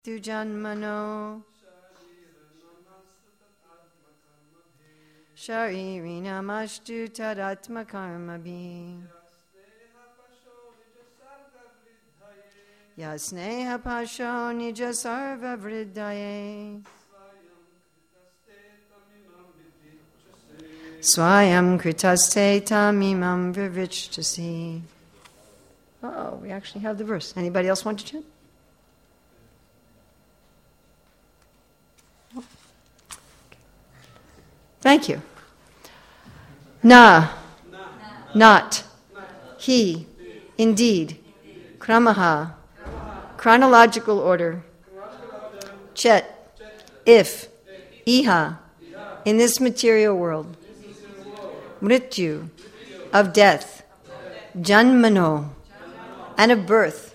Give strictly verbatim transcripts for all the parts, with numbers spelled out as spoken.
Tu janmano Sharirinamashtu tadatma karmabhi Yasneha pasho nija sarva vridaye Swayam kritaste tamimam vivichtasi. Uh-oh, we actually have the verse. Anybody else want to chant? Thank you. Na, not, he, indeed, kramaha, chronological order, chet, if, iha, in this material world, mrityu, of death, janmano, and of birth,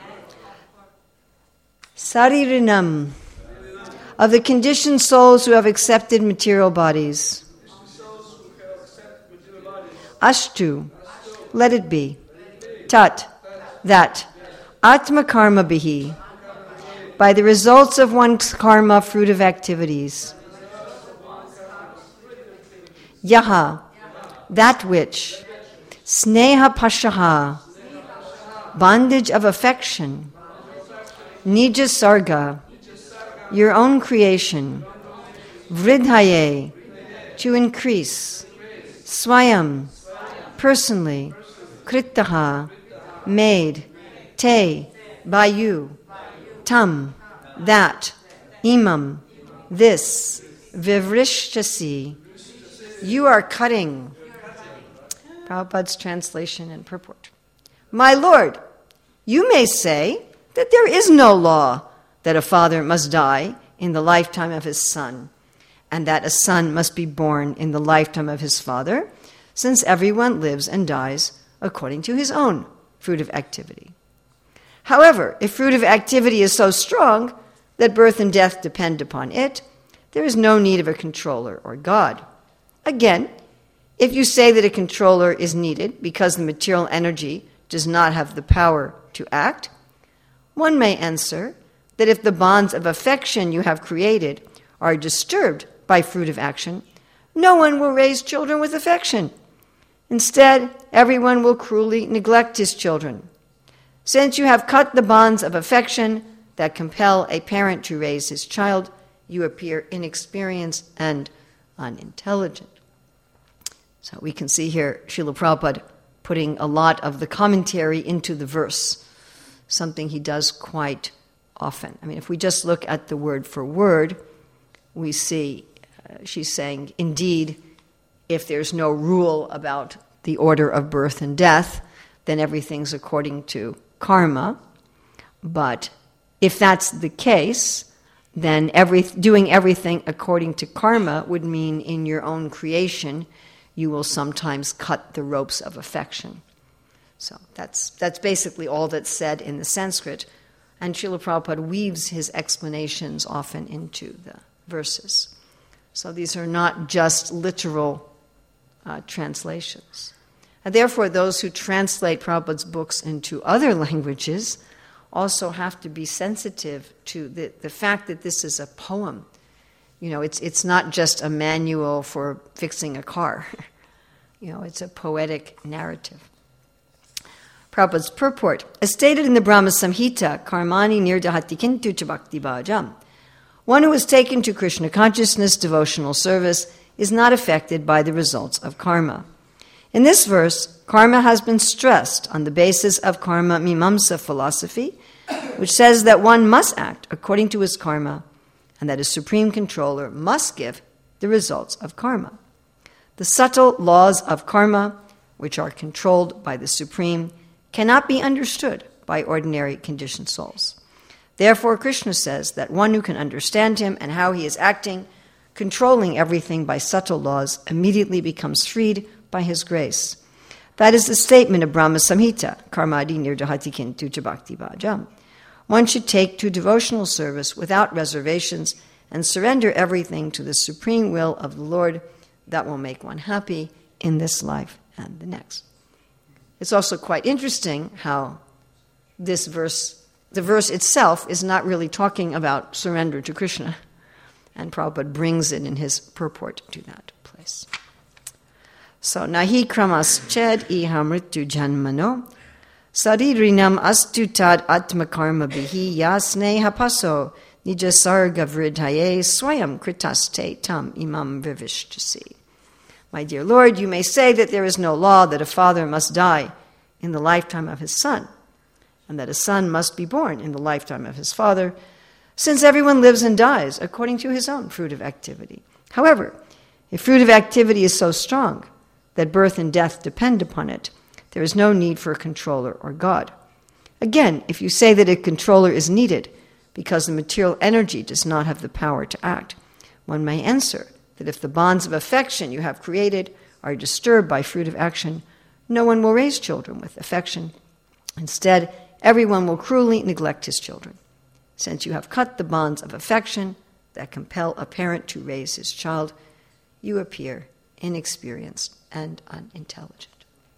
saririnam, of the conditioned souls who have accepted material bodies. Ashtu, let it be. Tat, that. Atma karma bihi, by the results of one's karma, fruit of activities. Yaha, that which. Sneha pashaha, bondage of affection. Nija sarga, your own creation. Vridhaye, to increase. Swayam, personally. Kritaha, made. Te, by you. Tam, that. Imam, this. Vivrishtasi, you are cutting. Prabhupada's translation and purport. My Lord, you may say that there is no law that a father must die in the lifetime of his son, and that a son must be born in the lifetime of his father, since everyone lives and dies according to his own fruit of activity. However, if fruit of activity is so strong that birth and death depend upon it, there is no need of a controller or God. Again, if you say that a controller is needed because the material energy does not have the power to act, one may answer that if the bonds of affection you have created are disturbed by fruit of action, no one will raise children with affection. Instead, everyone will cruelly neglect his children. Since you have cut the bonds of affection that compel a parent to raise his child, you appear inexperienced and unintelligent. So we can see here Srila Prabhupada putting a lot of the commentary into the verse, something he does quite often. I mean, if we just look at the word for word, we see uh, she's saying, indeed, if there's no rule about the order of birth and death, then everything's according to karma. But if that's the case, then every, doing everything according to karma would mean in your own creation, you will sometimes cut the ropes of affection. So that's that's basically all that's said in the Sanskrit. And Srila Prabhupada weaves his explanations often into the verses. So these are not just literal uh, translations. And therefore, those who translate Prabhupada's books into other languages also have to be sensitive to the, the fact that this is a poem. You know, it's it's not just a manual for fixing a car. You know, it's a poetic narrative. Prabhupada's purport. As stated in the Brahma Samhita, Karmani nirdahati kintu cha bhakti bhajam. One who is taken to Krishna consciousness, devotional service, is not affected by the results of karma. In this verse, karma has been stressed on the basis of karma mimamsa philosophy, which says that one must act according to his karma, and that a supreme controller must give the results of karma. The subtle laws of karma, which are controlled by the Supreme, cannot be understood by ordinary conditioned souls. Therefore, Krishna says that one who can understand him and how he is acting, controlling everything by subtle laws, immediately becomes freed by his grace. That is the statement of Brahma Samhita, Karmadi nirdahati kintu cha bhakti bhajam. One should take to devotional service without reservations and surrender everything to the supreme will of the Lord. That will make one happy in this life and the next. It's also quite interesting how this verse the verse itself is not really talking about surrender to Krishna. And Prabhupada brings it in his purport to that place. So, nahi kramas ched iha mrityu janmano, saririnam astu tad atmakarma bihi ya sneha paso nijasarga vridhaye swayam kritaste tam imam vivishtasi. My dear Lord, you may say that there is no law that a father must die in the lifetime of his son, and that a son must be born in the lifetime of his father, since everyone lives and dies according to his own fruit of activity. However, if fruit of activity is so strong that birth and death depend upon it, there is no need for a controller or God. Again, if you say that a controller is needed because the material energy does not have the power to act, one may answer that if the bonds of affection you have created are disturbed by fruit of action, no one will raise children with affection. Instead, everyone will cruelly neglect his children. Since you have cut the bonds of affection that compel a parent to raise his child, you appear inexperienced and unintelligent.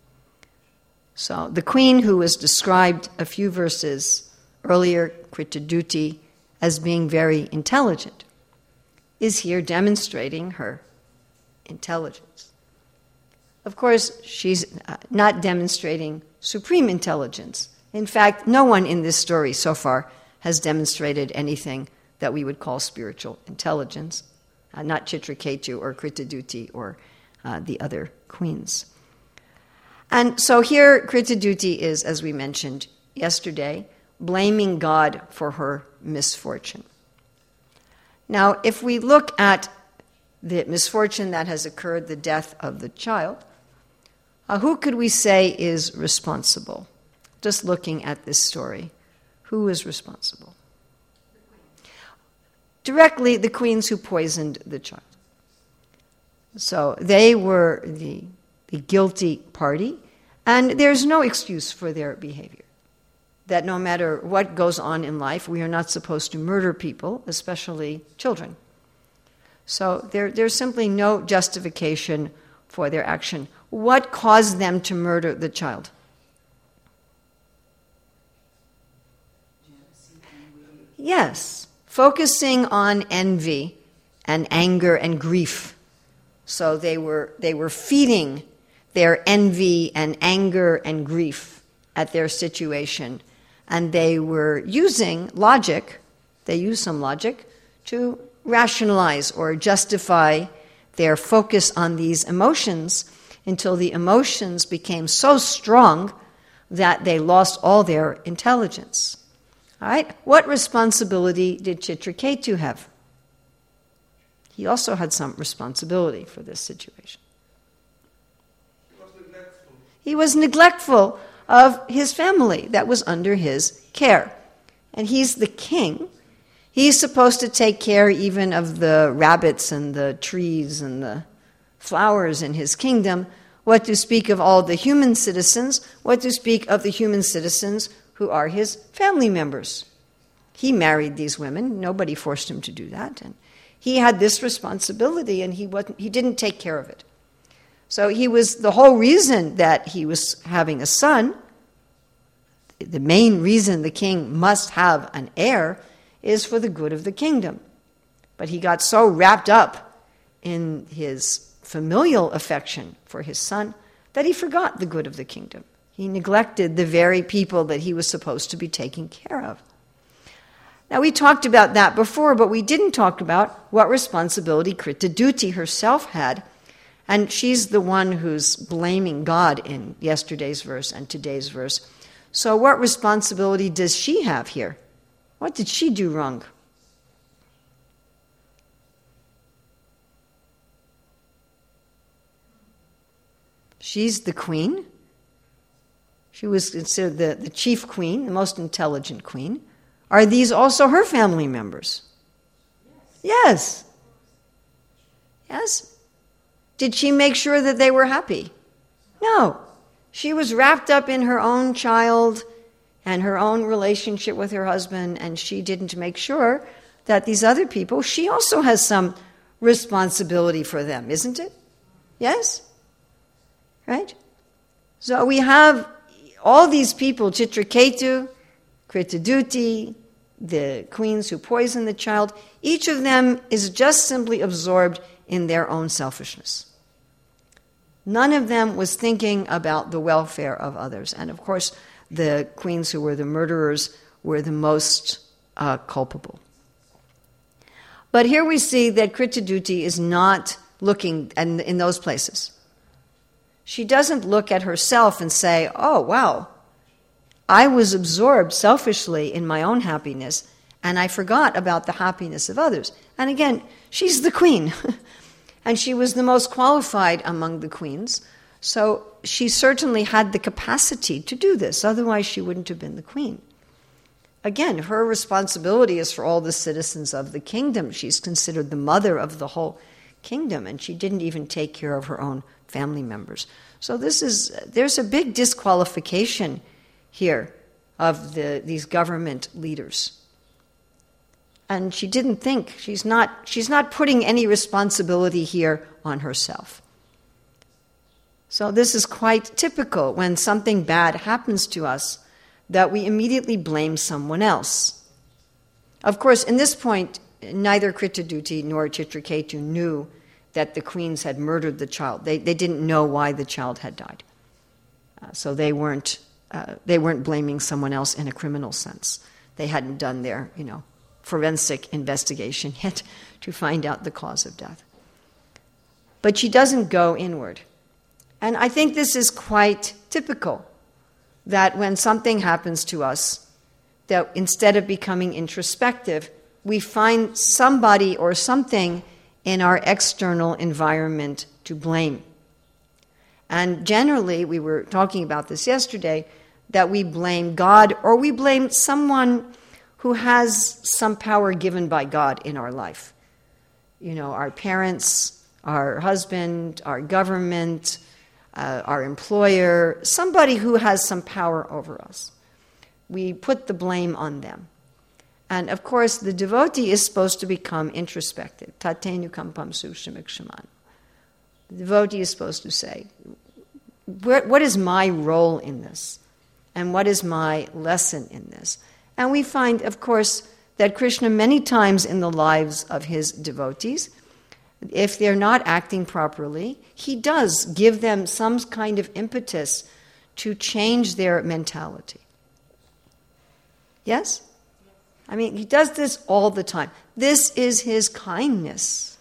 So the queen who was described a few verses earlier, Kritaduti, as being very intelligent, is here demonstrating her intelligence. Of course, she's not demonstrating supreme intelligence. In fact, no one in this story so far has demonstrated anything that we would call spiritual intelligence, uh, not Chitraketu or Kritaduti or uh, the other queens. And so here Kritaduti is, as we mentioned yesterday, blaming God for her misfortune. Now, if we look at the misfortune that has occurred, the death of the child, uh, who could we say is responsible? Just looking at this story, who is responsible? Directly, the queens who poisoned the child. So they were the, the guilty party, and there's no excuse for their behavior. That no matter what goes on in life, we are not supposed to murder people, especially children. So there, there's simply no justification for their action. What caused them to murder the child? Yes, focusing on envy and anger and grief. So they were they were feeding their envy and anger and grief at their situation. And they were using logic, they used some logic, to rationalize or justify their focus on these emotions until the emotions became so strong that they lost all their intelligence. All right? What responsibility did Chitraketu have? He also had some responsibility for this situation. He was neglectful. He was neglectful of his family that was under his care. And he's the king. He's supposed to take care even of the rabbits and the trees and the flowers in his kingdom. What to speak of all the human citizens? What to speak of the human citizens who are his family members? He married these women. Nobody forced him to do that. And he had this responsibility, and he wasn't, he didn't take care of it. So he was, the whole reason that he was having a son, the main reason the king must have an heir, is for the good of the kingdom. But he got so wrapped up in his familial affection for his son that he forgot the good of the kingdom. He neglected the very people that he was supposed to be taking care of. Now, we talked about that before, but we didn't talk about what responsibility Kritaduti herself had. And she's the one who's blaming God in yesterday's verse and today's verse. So what responsibility does she have here? What did she do wrong? She's the queen. She was considered the, the chief queen, the most intelligent queen. Are these also her family members? Yes. Yes. Did she make sure that they were happy? No. She was wrapped up in her own child and her own relationship with her husband, and she didn't make sure that these other people, she also has some responsibility for them, isn't it? Yes? Right? So we have all these people, Chitraketu, Kritaduti, the queens who poison the child, each of them is just simply absorbed in their own selfishness. None of them was thinking about the welfare of others. And of course, the queens who were the murderers were the most uh, culpable. But here we see that Kritaduti is not looking in, in those places. She doesn't look at herself and say, oh, wow, I was absorbed selfishly in my own happiness, and I forgot about the happiness of others. And again, she's the queen, and she was the most qualified among the queens, so she certainly had the capacity to do this, otherwise she wouldn't have been the queen. Again, her responsibility is for all the citizens of the kingdom. She's considered the mother of the whole kingdom, and she didn't even take care of her own family members. So this is there's a big disqualification here of the these government leaders. And she didn't think, she's not she's not putting any responsibility here on herself. So this is quite typical when something bad happens to us, that we immediately blame someone else. Of course, in this point, neither Kritaduti nor Chitraketu knew that the queens had murdered the child. They they didn't know why the child had died. Uh, so they weren't uh, they weren't blaming someone else in a criminal sense. They hadn't done their, you know, forensic investigation yet to find out the cause of death. But she doesn't go inward. And I think this is quite typical, that when something happens to us, that instead of becoming introspective, we find somebody or something in our external environment to blame. And generally, we were talking about this yesterday, that we blame God or we blame someone who has some power given by God in our life. You know, our parents, our husband, our government, uh, our employer, somebody who has some power over us. We put the blame on them. And of course, the devotee is supposed to become introspective. Tatenu kampam sushamikshaman. The devotee is supposed to say, what is my role in this? And what is my lesson in this? And we find, of course, that Krishna many times in the lives of his devotees, if they're not acting properly, he does give them some kind of impetus to change their mentality. Yes? I mean, he does this all the time. This is his kindness.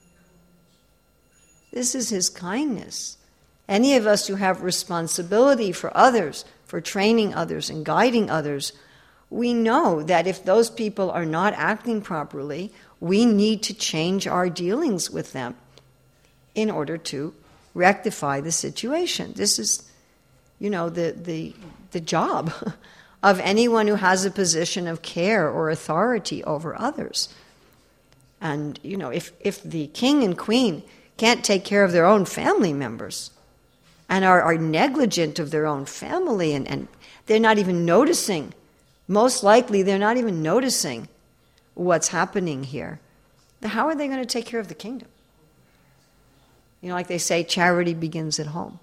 This is his kindness. Any of us who have responsibility for others, for training others and guiding others, we know that if those people are not acting properly, we need to change our dealings with them in order to rectify the situation. This is, you know, the the, the job of anyone who has a position of care or authority over others. And, you know, if, if the king and queen can't take care of their own family members and are, are negligent of their own family and, and they're not even noticing, most likely they're not even noticing what's happening here, how are they going to take care of the kingdom? You know, like they say, charity begins at home.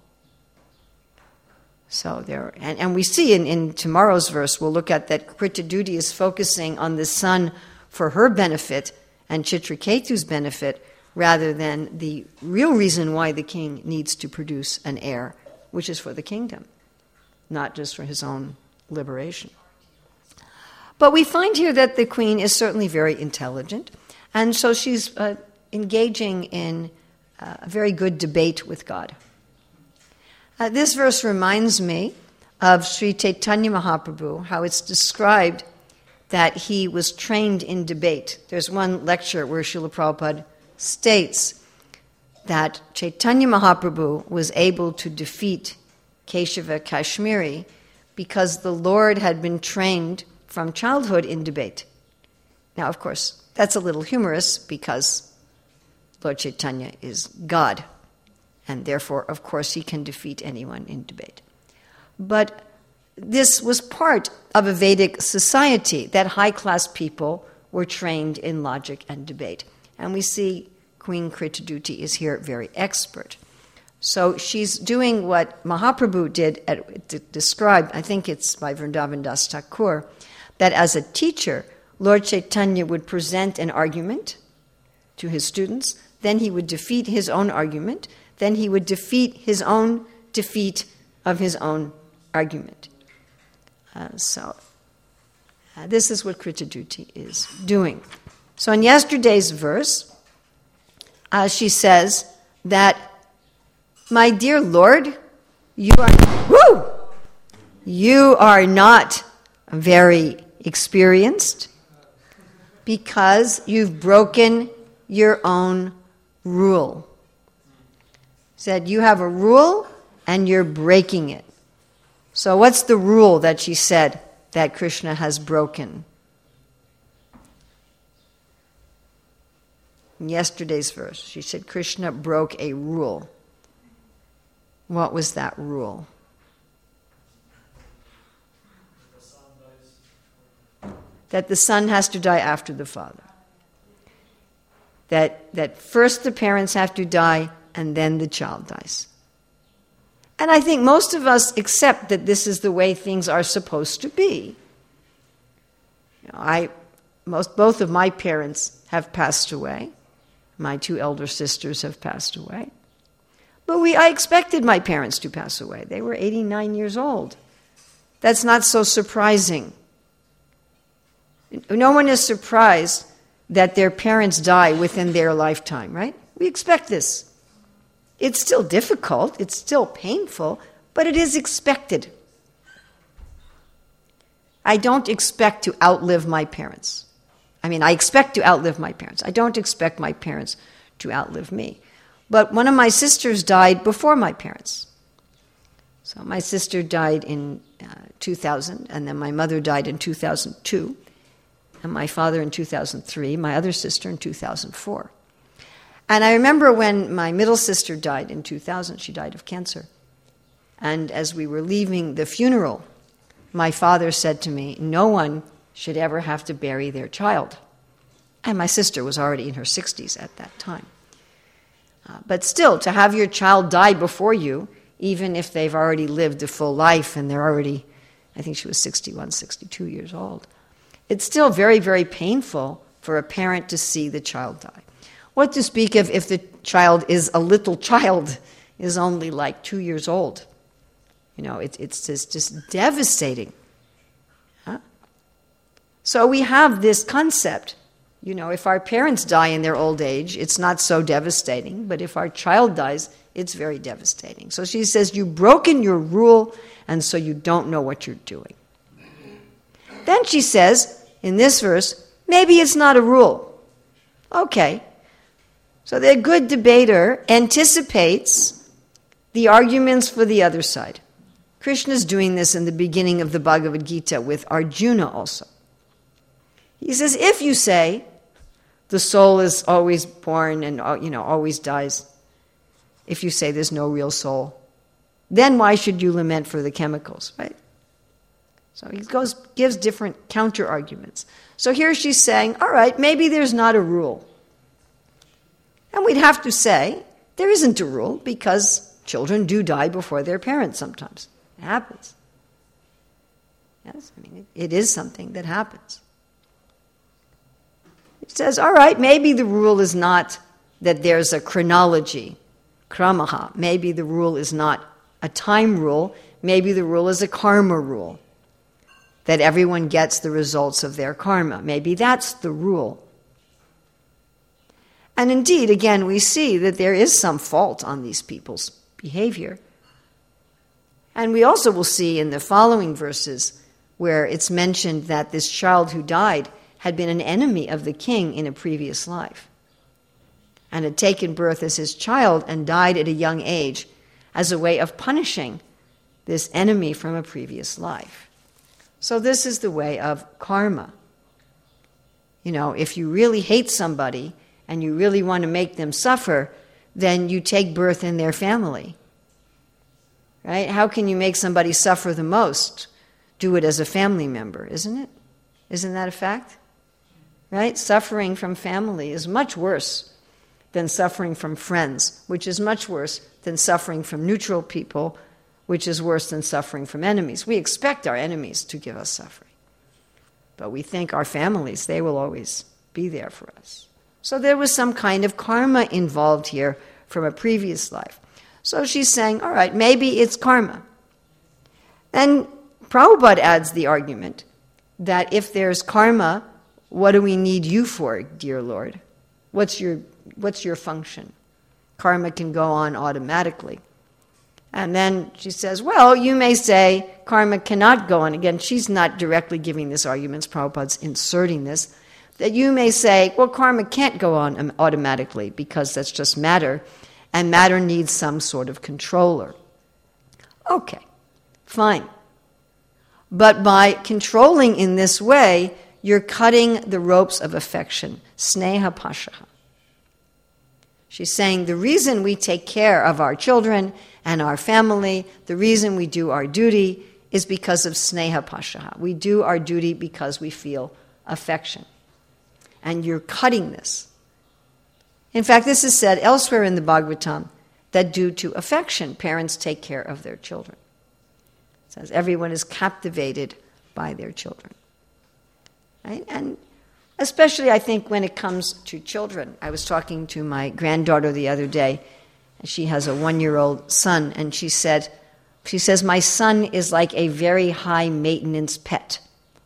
So there, and, and we see in, in tomorrow's verse, we'll look at that Kritaduti is focusing on the son for her benefit and Chitraketu's benefit, rather than the real reason why the king needs to produce an heir, which is for the kingdom, not just for his own liberation. But we find here that the queen is certainly very intelligent, and so she's uh, engaging in uh, a very good debate with God. Uh, this verse reminds me of Sri Chaitanya Mahaprabhu, how it's described that he was trained in debate. There's one lecture where Srila Prabhupada states that Chaitanya Mahaprabhu was able to defeat Keshava Kashmiri because the Lord had been trained from childhood in debate. Now, of course, that's a little humorous because Lord Chaitanya is God. And therefore, of course, he can defeat anyone in debate. But this was part of a Vedic society, that high-class people were trained in logic and debate. And we see Queen Kritaduti is here very expert. So she's doing what Mahaprabhu did, at, described, I think it's by Vrindavan Das Thakur, that as a teacher, Lord Chaitanya would present an argument to his students, then he would defeat his own argument, then he would defeat his own defeat of his own argument. Uh, so, uh, this is what Kritaduti is doing. So in yesterday's verse, uh, she says that, my dear Lord, you are, woo! You are not very experienced because you've broken your own rule. Said you have a rule and you're breaking it. So what's the rule that she said that Krishna has broken? In yesterday's verse, she said Krishna broke a rule. What was that rule? That the son has to die after the father. That, that first the parents have to die and then the child dies. And I think most of us accept that this is the way things are supposed to be. You know, I, most, both of my parents have passed away. My two elder sisters have passed away. But we, I expected my parents to pass away. They were eighty-nine years old. That's not so surprising. No one is surprised that their parents die within their lifetime, right? We expect this. It's still difficult, it's still painful, but it is expected. I don't expect to outlive my parents. I mean, I expect to outlive my parents. I don't expect my parents to outlive me. But one of my sisters died before my parents. So my sister died in uh, two thousand, and then my mother died in two thousand two, and my father in two thousand three, my other sister in two thousand four. And I remember when my middle sister died in two thousand, she died of cancer. And as we were leaving the funeral, my father said to me, no one should ever have to bury their child. And my sister was already in her sixties at that time. Uh, but still, to have your child die before you, even if they've already lived a full life and they're already, I think she was sixty-one, sixty-two years old, it's still very, very painful for a parent to see the child die. What to speak of if the child is a little child, is only like two years old. You know, it, it's just, just devastating. Huh? So we have this concept. You know, if our parents die in their old age, it's not so devastating. But if our child dies, it's very devastating. So she says, you've broken your rule, and so you don't know what you're doing. Then she says, in this verse, maybe it's not a rule. Okay. So the good debater anticipates the arguments for the other side. Krishna's doing this in the beginning of the Bhagavad Gita with Arjuna also. He says, if you say the soul is always born and, you know, always dies, if you say there's no real soul, then why should you lament for the chemicals, right? So he goes, gives different counter arguments. So here she's saying, all right, maybe there's not a rule. And we'd have to say, there isn't a rule because children do die before their parents sometimes. It happens. Yes, I mean, it, it is something that happens. It says, all right, maybe the rule is not that there's a chronology, kramaha. Maybe the rule is not a time rule. Maybe the rule is a karma rule, that everyone gets the results of their karma. Maybe that's the rule. And indeed, again, we see that there is some fault on these people's behavior. And we also will see in the following verses where it's mentioned that this child who died had been an enemy of the king in a previous life and had taken birth as his child and died at a young age as a way of punishing this enemy from a previous life. So this is the way of karma. You know, if you really hate somebody and you really want to make them suffer, then you take birth in their family. Right? How can you make somebody suffer the most? Do it as a family member, isn't it? Isn't that a fact? Right? Suffering from family is much worse than suffering from friends, which is much worse than suffering from neutral people, which is worse than suffering from enemies. We expect our enemies to give us suffering. But we think our families, they will always be there for us. So there was some kind of karma involved here from a previous life. So she's saying, all right, maybe it's karma. And Prabhupada adds the argument that if there's karma, what do we need you for, dear Lord? What's your, what's your function? Karma can go on automatically. And then she says, well, you may say karma cannot go on. Again, she's not directly giving this argument. Prabhupada's inserting this. That you may say, well, karma can't go on automatically because that's just matter, and matter needs some sort of controller. Okay, fine. But by controlling in this way, you're cutting the ropes of affection, sneha pashaha. She's saying the reason we take care of our children and our family, the reason we do our duty is because of sneha pashaha. We do our duty because we feel affection. And you're cutting this. In fact, this is said elsewhere in the Bhagavatam, that due to affection, parents take care of their children. It says everyone is captivated by their children. Right? And especially, I think, when it comes to children. I was talking to my granddaughter the other day, and she has a one-year-old son, and she said, she says, my son is like a very high-maintenance pet.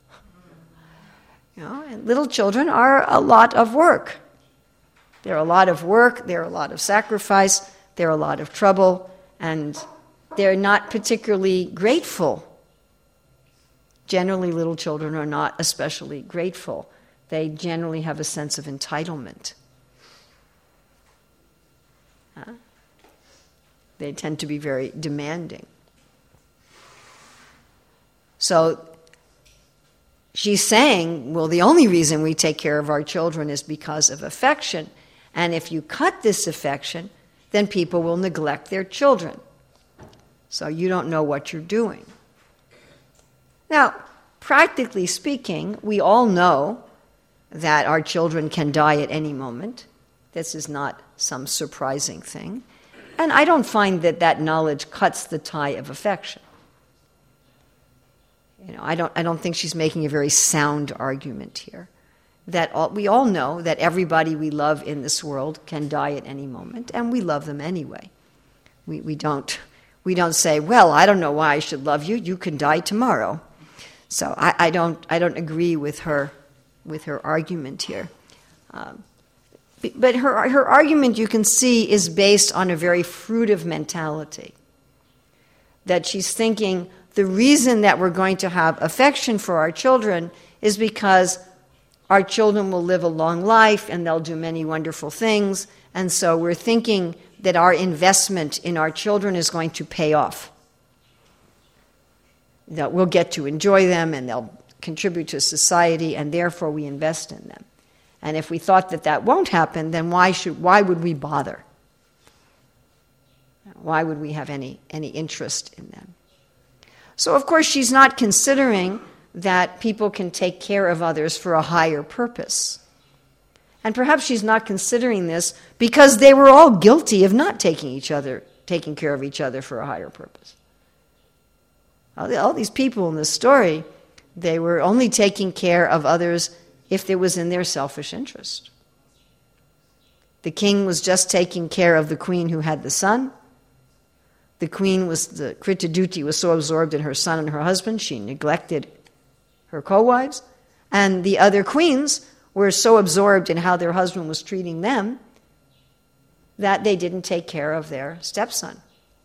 You know, and little children are a lot of work. They're a lot of work, they're a lot of sacrifice, they're a lot of trouble, and they're not particularly grateful. Generally, little children are not especially grateful. They generally have a sense of entitlement. Huh? They tend to be very demanding. So she's saying, well, the only reason we take care of our children is because of affection. And if you cut this affection, then people will neglect their children. So you don't know what you're doing. Now, practically speaking, we all know that our children can die at any moment. This is not some surprising thing. And I don't find that that knowledge cuts the tie of affection. You know, I don't, I don't think she's making a very sound argument here. That all, we all know that everybody we love in this world can die at any moment, and we love them anyway. We, we, don't, we don't say, well, I don't know why I should love you. You can die tomorrow. So I, I don't, I don't agree with her, with her argument here. Um, but her, her argument, you can see, is based on a very fruitive mentality. That she's thinking, the reason that we're going to have affection for our children is because our children will live a long life and they'll do many wonderful things. And so we're thinking that our investment in our children is going to pay off. That we'll get to enjoy them and they'll contribute to society, and therefore we invest in them. And if we thought that that won't happen, then why should why would we bother? Why would we have any, any interest in them? So, of course, she's not considering that people can take care of others for a higher purpose. And perhaps she's not considering this because they were all guilty of not taking each other, taking care of each other for a higher purpose. All, all these people in this story, they were only taking care of others if it was in their selfish interest. The king was just taking care of the queen who had the son. The queen was, the Kritaduti was so absorbed in her son and her husband, she neglected her co-wives. And the other queens were so absorbed in how their husband was treating them that they didn't take care of their stepson.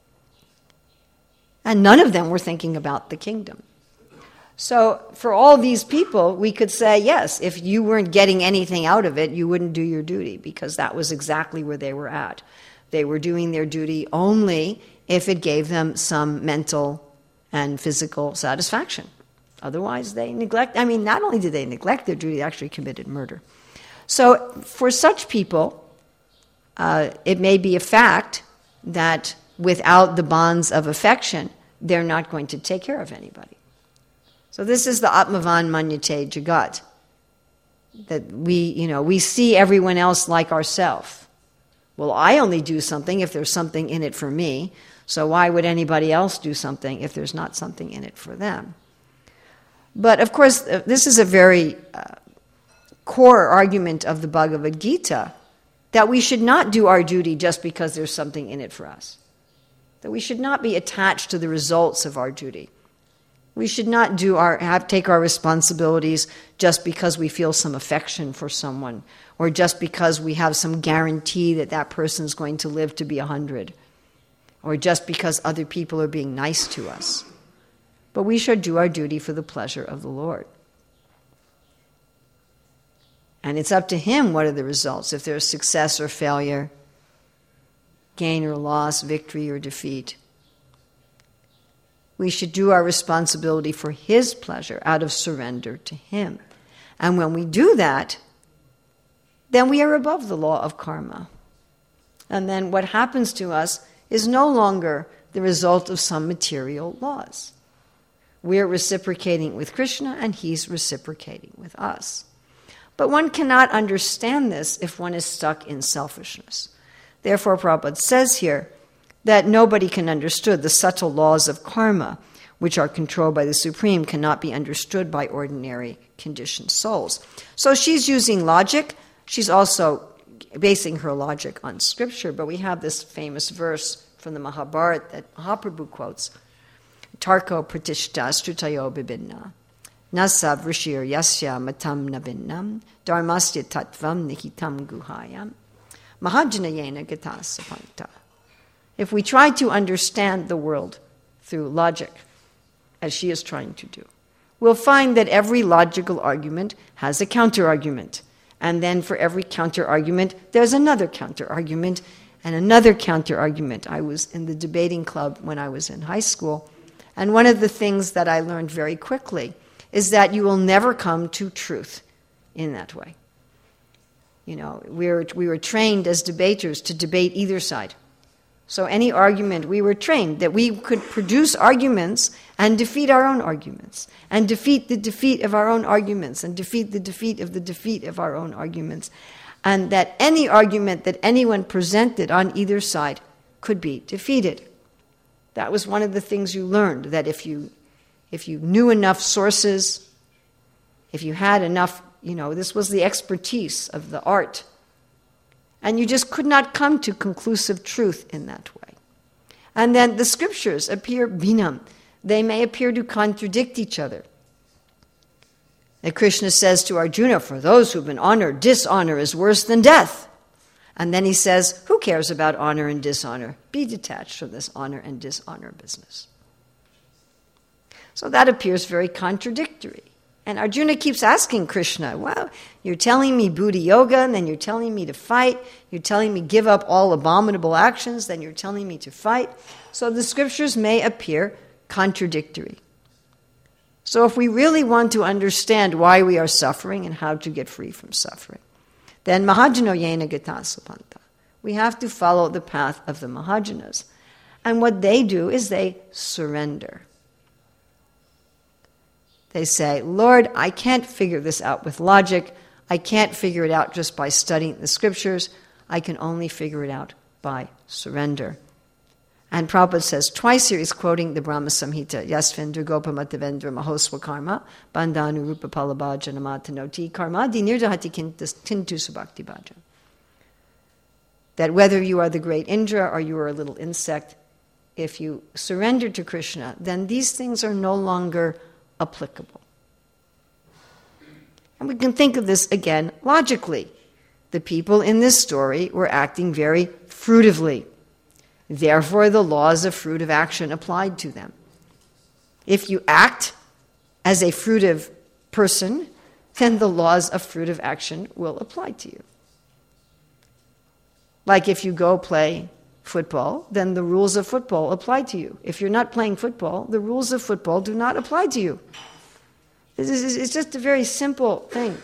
And none of them were thinking about the kingdom. So for all these people, we could say, yes, if you weren't getting anything out of it, you wouldn't do your duty, because that was exactly where they were at. They were doing their duty only if it gave them some mental and physical satisfaction. Otherwise, they neglect. I mean, not only did they neglect their duty, they actually committed murder. So for such people, uh, it may be a fact that without the bonds of affection, they're not going to take care of anybody. So this is the Atmavan Manyate Jagat, that we, you know, we see everyone else like ourselves. Well, I only do something if there's something in it for me, so why would anybody else do something if there's not something in it for them? But of course, this is a very uh, core argument of the Bhagavad Gita, that we should not do our duty just because there's something in it for us. That we should not be attached to the results of our duty. We should not do our have take our responsibilities just because we feel some affection for someone, or just because we have some guarantee that that person's going to live to be a hundred, or just because other people are being nice to us. But we should do our duty for the pleasure of the Lord. And it's up to Him what are the results, if there's success or failure, gain or loss, victory or defeat. We should do our responsibility for His pleasure out of surrender to Him. And when we do that, then we are above the law of karma. And then what happens to us is no longer the result of some material laws. We're reciprocating with Krishna, and He's reciprocating with us. But one cannot understand this if one is stuck in selfishness. Therefore, Prabhupada says here that nobody can understand the subtle laws of karma, which are controlled by the Supreme, cannot be understood by ordinary conditioned souls. So she's using logic. She's also basing her logic on scripture. But we have this famous verse from the Mahabharata that Mahaprabhu quotes, Tarko pratishta strutayo bibinna, nasa vrishir yasya matam nabinnam, dharmasya tattvam nihitam guhayam, mahajnayena gata sapanta. If we try to understand the world through logic, as she is trying to do, we'll find that every logical argument has a counter-argument. And then for every counter-argument, there's another counter-argument and another counter-argument. I was in the debating club when I was in high school, and one of the things that I learned very quickly is that you will never come to truth in that way. You know, we were, we were trained as debaters to debate either side. So any argument, we were trained that we could produce arguments and defeat our own arguments, and defeat the defeat of our own arguments, and defeat the defeat of the defeat of our own arguments, and that any argument that anyone presented on either side could be defeated. That was one of the things you learned, that if you if you knew enough sources, if you had enough, you know, this was the expertise of the art. And you just could not come to conclusive truth in that way. And then the scriptures appear binam. They may appear to contradict each other. And Krishna says to Arjuna, for those who've been honored, dishonor is worse than death. And then he says, who cares about honor and dishonor? Be detached from this honor and dishonor business. So that appears very contradictory. And Arjuna keeps asking Krishna, well, you're telling me Buddha yoga, and then you're telling me to fight. You're telling me give up all abominable actions, then you're telling me to fight. So the scriptures may appear contradictory. So if we really want to understand why we are suffering and how to get free from suffering, then Mahajano Yena Gata Sapanta. We have to follow the path of the Mahajanas. And what they do is they surrender. They say, Lord, I can't figure this out with logic. I can't figure it out just by studying the scriptures. I can only figure it out by surrender. And Prabhupada says twice here, he's quoting the Brahma Samhita, Yasvendra Gopamatavendra Mahoswa Karma, Bandhanu Rupa Palabhaja Namatanoti Karma, Di Nirdahati Tintu Subhakti Bhaja. That whether you are the great Indra or you are a little insect, if you surrender to Krishna, then these things are no longer applicable. And we can think of this again logically. The people in this story were acting very fruitively. Therefore, the laws of fruitive action applied to them. If you act as a fruitive person, then the laws of fruitive action will apply to you. Like if you go play football, then the rules of football apply to you. If you're not playing football, the rules of football do not apply to you. It's just a very simple thing.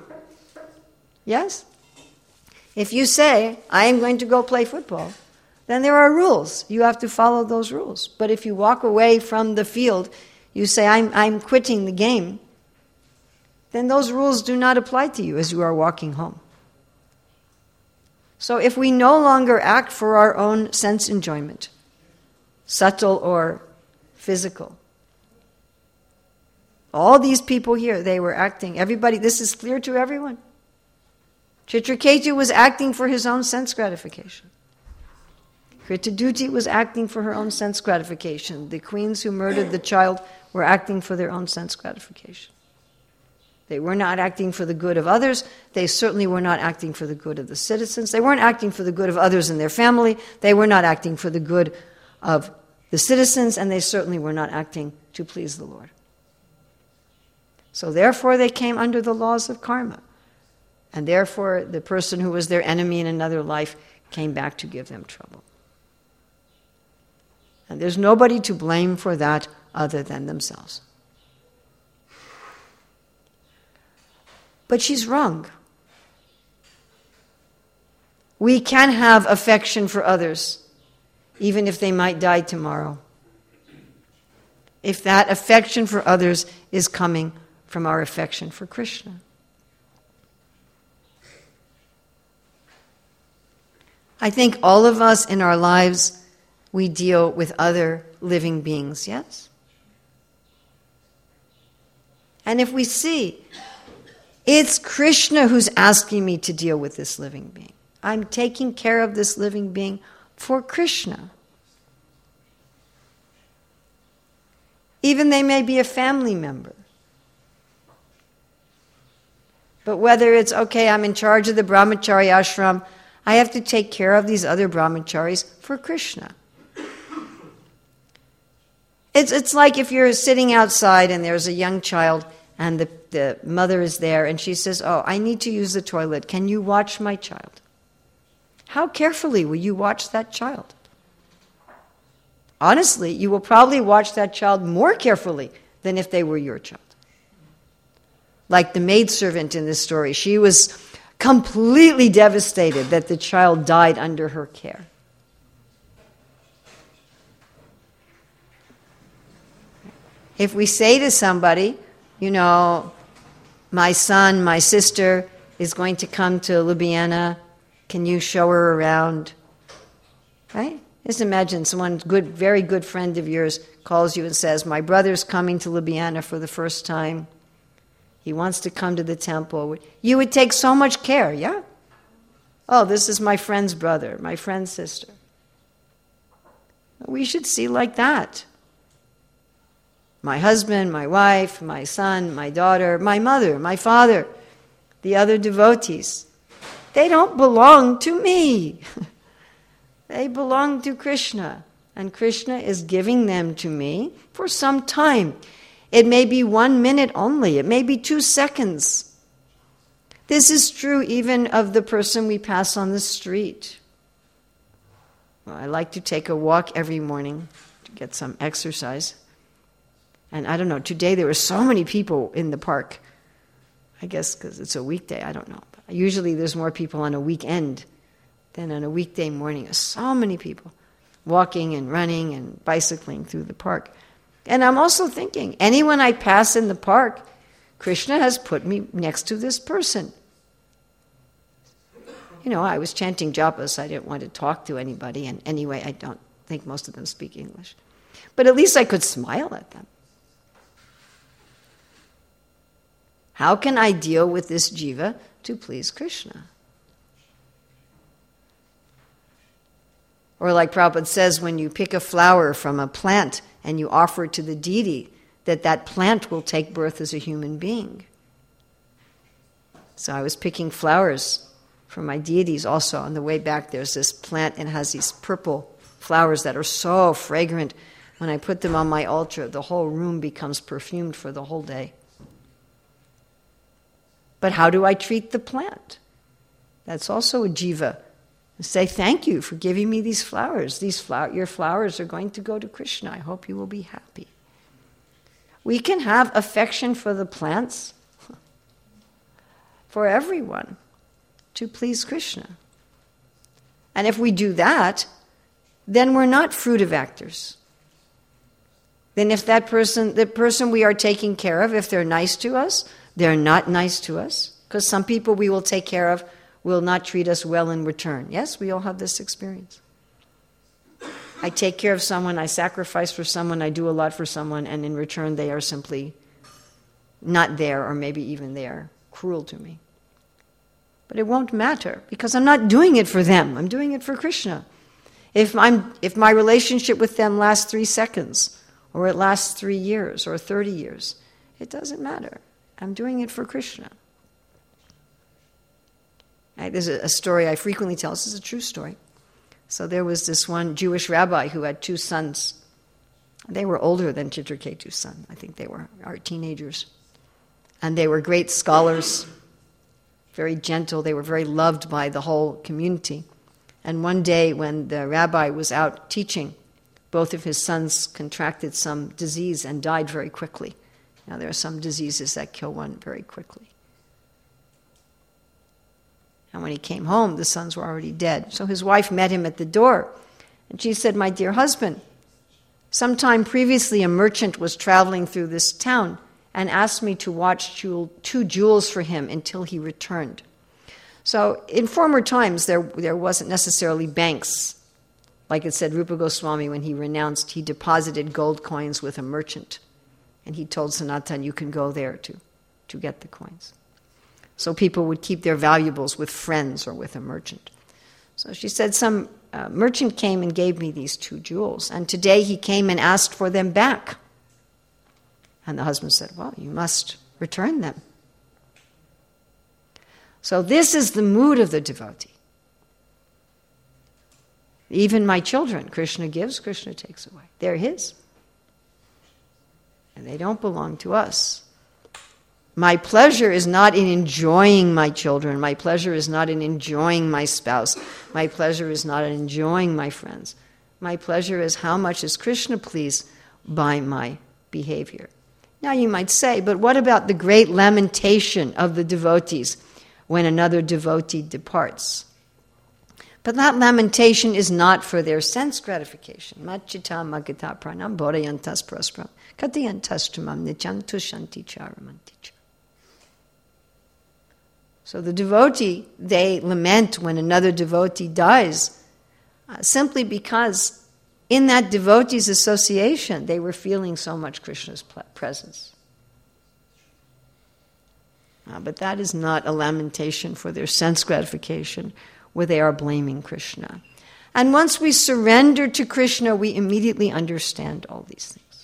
Yes? If you say, I am going to go play football, then there are rules. You have to follow those rules. But if you walk away from the field, you say, I'm, I'm quitting the game, then those rules do not apply to you as you are walking home. So if we no longer act for our own sense enjoyment, subtle or physical, All these people here, they were acting, everybody, this is clear to everyone. Chitraketu was acting for his own sense gratification. Kritaduti was acting for her own sense gratification. The queens who murdered the child were acting for their own sense gratification. They were not acting for the good of others. They certainly were not acting for the good of the citizens. They weren't acting for the good of others and their family. They were not acting for the good of the citizens, and they certainly were not acting to please the Lord. So therefore they came under the laws of karma. And therefore the person who was their enemy in another life came back to give them trouble. And there's nobody to blame for that other than themselves. But she's wrong. We can have affection for others, even if they might die tomorrow, if that affection for others is coming from our affection for Krishna. I think all of us in our lives, we deal with other living beings, yes? And if we see, it's Krishna who's asking me to deal with this living being. I'm taking care of this living being for Krishna. Even they may be a family member. But whether it's, okay, I'm in charge of the brahmachari ashram, I have to take care of these other brahmacharis for Krishna. It's, it's like if you're sitting outside and there's a young child and the, the mother is there and she says, oh, I need to use the toilet. Can you watch my child? How carefully will you watch that child? Honestly, you will probably watch that child more carefully than if they were your child. Like the maidservant in this story, she was completely devastated that the child died under her care. If we say to somebody, you know, my son, my sister is going to come to Ljubljana, can you show her around? Right? Just imagine someone good, very good friend of yours calls you and says, my brother's coming to Ljubljana for the first time. He wants to come to the temple. You would take so much care, yeah? Oh, this is my friend's brother, my friend's sister. We should see like that. My husband, my wife, my son, my daughter, my mother, my father, the other devotees. They don't belong to me. They belong to Krishna. And Krishna is giving them to me for some time. It may be one minute only. It may be two seconds. This is true even of the person we pass on the street. Well, I like to take a walk every morning to get some exercise. And I don't know, today there were so many people in the park. I guess because it's a weekday, I don't know. Usually there's more people on a weekend than on a weekday morning. There's so many people walking and running and bicycling through the park. And I'm also thinking, anyone I pass in the park, Krishna has put me next to this person. You know, I was chanting japas. I didn't want to talk to anybody. And anyway, I don't think most of them speak English. But at least I could smile at them. How can I deal with this jiva to please Krishna? Or like Prabhupada says, when you pick a flower from a plant and you offer it to the deity, that that plant will take birth as a human being. So I was picking flowers for my deities also. On the way back, there's this plant and it has these purple flowers that are so fragrant. When I put them on my altar, the whole room becomes perfumed for the whole day. But how do I treat the plant? That's also a jiva. Say, thank you for giving me these flowers. These flower, your flowers are going to go to Krishna. I hope you will be happy. We can have affection for the plants, for everyone, to please Krishna. And if we do that, then we're not fruitive actors. Then if that person, the person we are taking care of, if they're nice to us, they're not nice to us. Because some people we will take care of will not treat us well in return. Yes, we all have this experience. I take care of someone, I sacrifice for someone, I do a lot for someone, and in return they are simply not there, or maybe even they are cruel to me. But it won't matter, because I'm not doing it for them. I'm doing it for Krishna. If I'm, if my relationship with them lasts three seconds, or it lasts three years, or thirty years, it doesn't matter. I'm doing it for Krishna. Right, there's a, a story I frequently tell. This is a true story. So there was this one Jewish rabbi who had two sons. They were older than Chitraketu's son. I think they were our teenagers. And they were great scholars, very gentle. They were very loved by the whole community. And one day when the rabbi was out teaching, both of his sons contracted some disease and died very quickly. Now, there are some diseases that kill one very quickly. And when he came home, the sons were already dead. So his wife met him at the door, and she said, "My dear husband, sometime previously a merchant was traveling through this town and asked me to watch jewel, two jewels for him until he returned." So in former times, there, there wasn't necessarily banks. Like it said, Rupa Goswami, when he renounced, he deposited gold coins with a merchant. And he told Sanatan, you can go there to, to get the coins. So people would keep their valuables with friends or with a merchant. So she said, some uh, merchant came and gave me these two jewels, and today he came and asked for them back. And the husband said, well, you must return them. So this is the mood of the devotee. Even my children, Krishna gives, Krishna takes away. They're his. And they don't belong to us. My pleasure is not in enjoying my children. My pleasure is not in enjoying my spouse. My pleasure is not in enjoying my friends. My pleasure is how much is Krishna pleased by my behavior. Now you might say, but what about the great lamentation of the devotees when another devotee departs? But that lamentation is not for their sense gratification. Machita magita pranam bodayantas praspram katayantas tumam nichantu shanti charamanticha. So the devotee, they lament when another devotee dies, uh, simply because in that devotee's association, they were feeling so much Krishna's presence. Uh, but that is not a lamentation for their sense gratification, where they are blaming Krishna. And once we surrender to Krishna, we immediately understand all these things.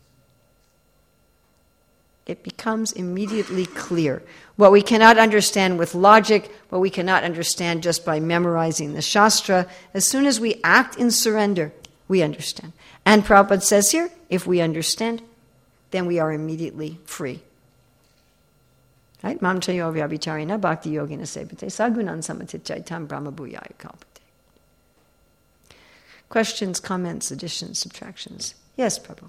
It becomes immediately clear. What we cannot understand with logic, what we cannot understand just by memorizing the Shastra, as soon as we act in surrender, we understand. And Prabhupada says here, if we understand, then we are immediately free. Right? Mam chayo vyabhicharina bhakti yogina sebate sagunan samatitchaitam brahma bhuyaya kalpate. Questions, comments, additions, subtractions? Yes, Prabhu.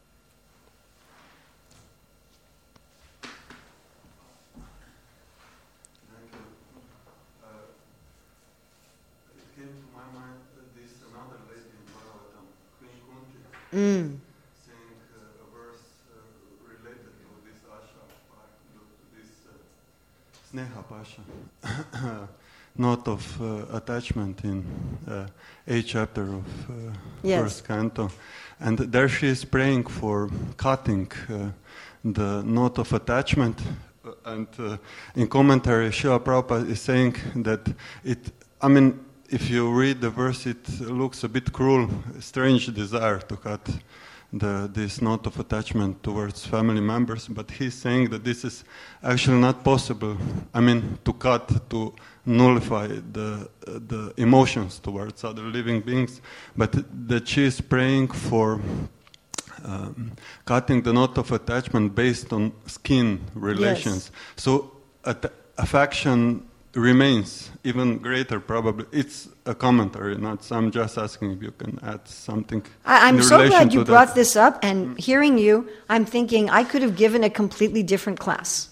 Thank you. Uh, it came to my mind that this another lady in Bhagavatam, Queen Kunti, Mm. saying uh, a verse uh, related to this asha, to this uh, sneha pasha, note of uh, attachment in uh, eighth chapter of uh, Yes. first canto, and there she is praying for cutting uh, the knot of attachment. Uh, and uh, in commentary, Srila Prabhupada is saying that it, I mean, if you read the verse, it looks a bit cruel, strange desire to cut the, this knot of attachment towards family members, but he's saying that this is actually not possible. I mean, to cut, to nullify the, the emotions towards other living beings, but that she is praying for um, cutting the knot of attachment based on skin relations. Yes. So at- affection remains even greater, probably. It's a commentary, not so I'm just asking if you can add something. I, I'm in so relation glad you to brought that. this up, and hearing you, I'm thinking I could have given a completely different class.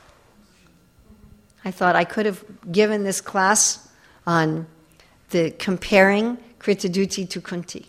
I thought I could have given this class on the comparing Kritaduti to Kunti.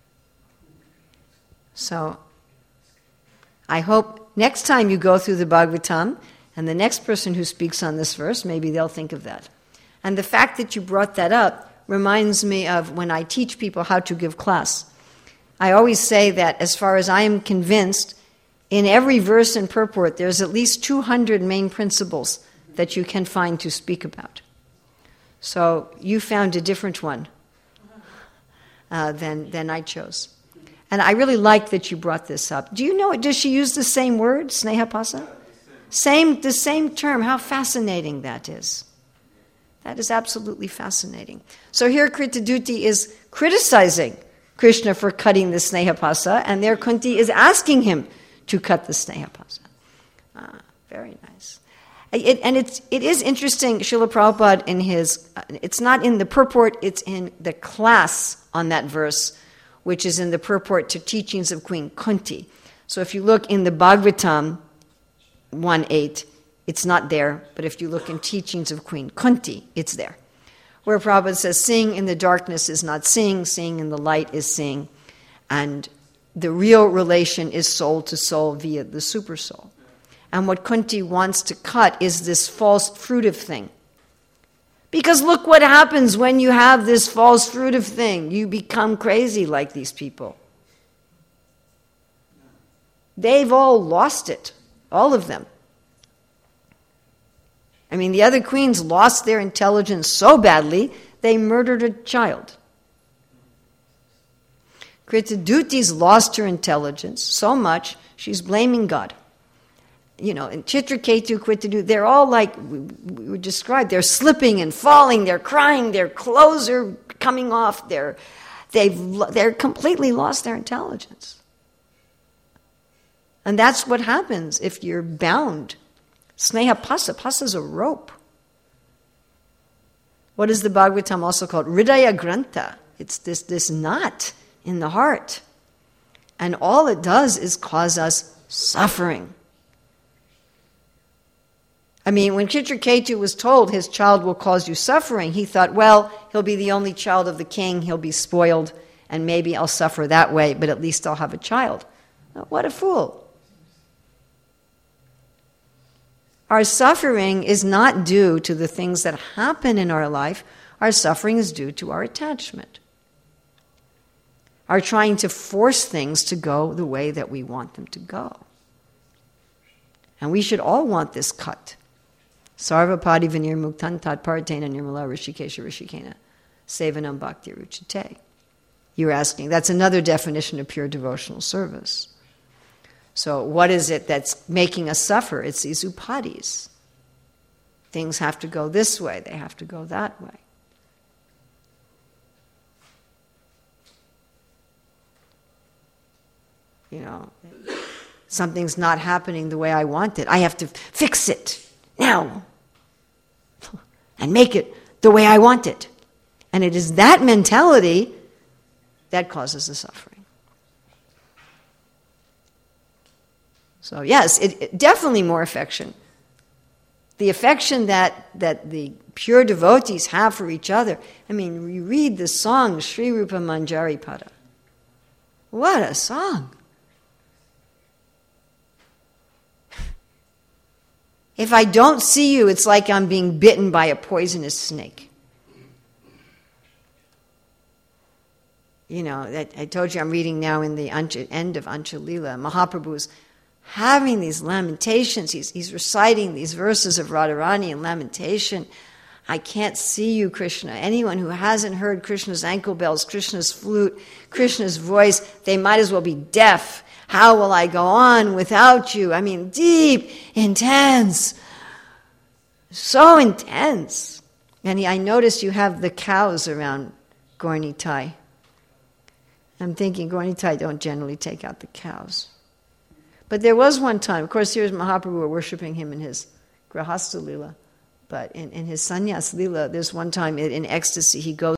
So I hope next time you go through the Bhagavatam, and the next person who speaks on this verse, maybe they'll think of that. And the fact that you brought that up reminds me of when I teach people how to give class. I always say that as far as I am convinced, in every verse and purport, there's at least two hundred main principles that you can find to speak about. So you found a different one uh, than, than I chose. And I really like that you brought this up. Do you know, does she use the same word, snehapasa? Same, the same term. How fascinating that is. That is absolutely fascinating. So here Kritaduti is criticizing Krishna for cutting the snehapasa, and there Kunti is asking him to cut the snehapasa. Ah, very nice. It, and it's, it is interesting, Srila Prabhupada in his, uh, it's not in the purport, it's in the class on that verse, which is in the purport to teachings of Queen Kunti. So if you look in the Bhagavatam one eight, it's not there, but if you look in teachings of Queen Kunti, it's there. Where Prabhupada says, seeing in the darkness is not seeing, seeing in the light is seeing, and the real relation is soul to soul via the super soul. And what Kunti wants to cut is this false fruitive thing. Because look what happens when you have this false fruitive thing. You become crazy like these people. They've all lost it, all of them. I mean, the other queens lost their intelligence so badly, they murdered a child. Kritaduti's lost her intelligence so much, she's blaming God. You know, and Chitraketu, Kritadu, they're all like, we, we were described, they're slipping and falling, they're crying, their clothes are coming off, they're, they've, they're completely lost their intelligence. And that's what happens if you're bound. Sneha pasa, pasa is a rope. What is the Bhagavatam also called? Hridaya grantha. It's this, this knot in the heart. And all it does is cause us suffering. I mean, when Chitraketu was told his child will cause you suffering, he thought, well, he'll be the only child of the king, he'll be spoiled, and maybe I'll suffer that way, but at least I'll have a child. What a fool. Our suffering is not due to the things that happen in our life. Our suffering is due to our attachment. Our trying to force things to go the way that we want them to go. And we should all want this cut. Sarva padi vinir muktan tat partena nirmala rishikesha rishikena sevanam bhakti ruchite. You're asking, that's another definition of pure devotional service. So what is it that's making us suffer? It's these upadis. Things have to go this way, they have to go that way. You know, something's not happening the way I want it. I have to fix it now and make it the way I want it. And it is that mentality that causes the suffering. So yes, it, it definitely more affection. The affection that, that the pure devotees have for each other. I mean, you read the song Sri Rupa Manjari Pada. What a song! If I don't see you, it's like I'm being bitten by a poisonous snake. You know, I, I told you I'm reading now in the Ancha, end of Anchalila. Mahaprabhu's having these lamentations. He's, he's reciting these verses of Radharani in lamentation. I can't see you, Krishna. Anyone who hasn't heard Krishna's ankle bells, Krishna's flute, Krishna's voice, they might as well be deaf. How will I go on without you? I mean, deep, intense, so intense. And I noticed you have the cows around Gaur-Nitai. I'm thinking Gaur-Nitai don't generally take out the cows. But there was one time, of course, here's Mahaprabhu, we're worshipping him in his Grahastha Lila, but in, in his Sannyas Lila, there's one time in, in ecstasy he goes